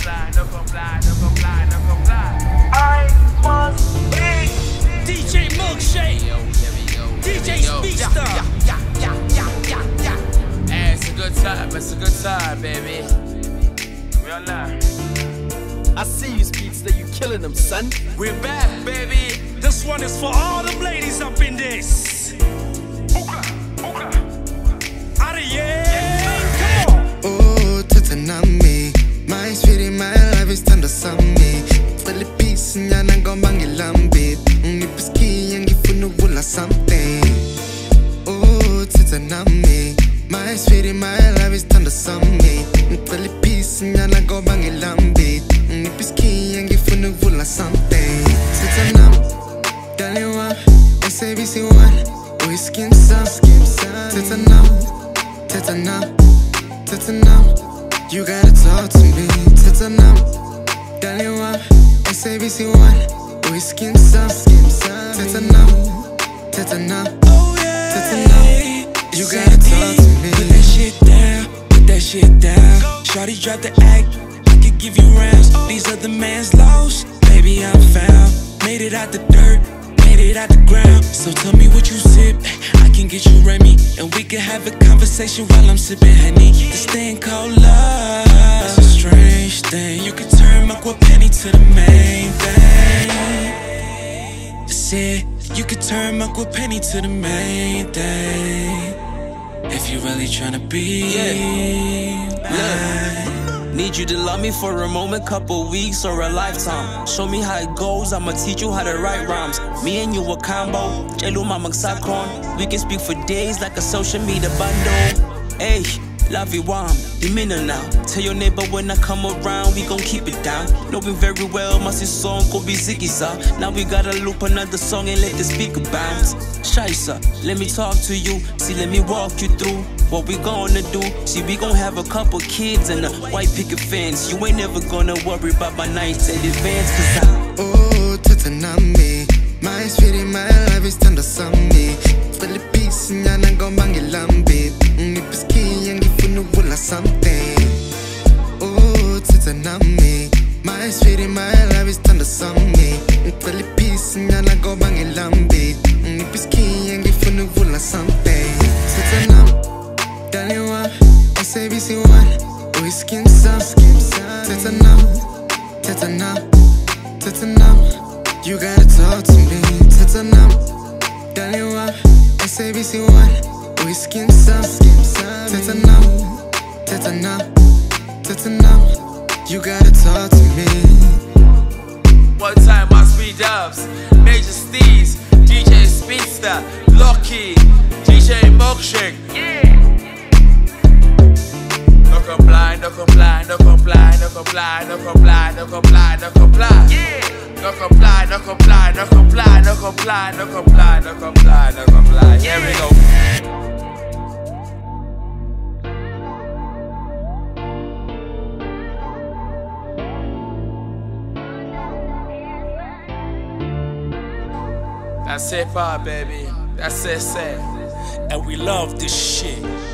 comply, no comply, no comply, no comply. I must be DJ Milkshake, DJ Speedster. Hey, it's a good time, it's a good time, baby. We are live. I see you, Speedster, you killing them, son. We're back, baby. This one is for all them ladies up in this. Oh, Tatanami, my sweetie, my life is tender sami. Philippines, nyana ngomba ngilambit. Ngipiski ngifuna vula something. Oh, Tatanami, my sweetie, my life is tender sami. Philippines, nyana ngomba ngilambit. Ngipiski ngifuna vula something. Tatanam, Daliwa, SABC1, whiskey and sun. Tatanam, you gotta talk to me. Tatanam, Daliwa, SABC1, whiskey and sun. Tatanam, Oh yeah, Tatanam, you gotta talk to me. Put that shit down, put that shit down. Shawty drop the act, I could give you rounds. These other man's lost, baby I'm found. Made it out the dirt, made it out the ground. So tell me what you sip, I can get you Remy, and we can have a conversation while I'm sipping honey. This thing called love, it's a strange thing. You can turn my penny to the main thing. Said you could turn my penny to the main thing. If you really tryna be mine. Need you to love me for a moment, couple weeks or a lifetime. Show me how it goes, I'ma teach you how to write rhymes. Me and you a combo, Jeluma Magsakon. We can speak for days like a social media bundle. Hey, love you warm, demeanor now. Tell your neighbor when I come around, we gon' keep it down. Know me very well, my song could be Ziggy Sa. Now we gotta loop another song and let the speaker bounce. Shaisa, let me talk to you, see let me walk you through what we gonna do. See we gon' have a couple kids and a white picket fence. You ain't never gonna worry about my nights in advance, cause oh, Tatanami, my sweetie, my life is tender sami. Philippines, nyana ngomba ngilambit. Ngipiski ngifuna vula something. Oh, Tatanami, my sweetie, my life is tender sami. Philippines, nyana ngomba ngilambit. Ngipiski ngifuna vula something. Tatanam, Daliwa, SABC1, whiskey and sun. Tatanam, you gotta talk to me. Tatanam, Daliwa, SABC1, whiskey and sun. Tatanam, you gotta talk to me. One time my speed dubs, Major Steez, DJ Speedster, Lucky, DJ Milkshake. No comply, no comply, no comply, no comply, no comply, no comply, no comply. No comply, no comply, no comply, no comply, no comply, no comply, no comply. Here we go. That's hip hop, baby. That's it, and we love this shit.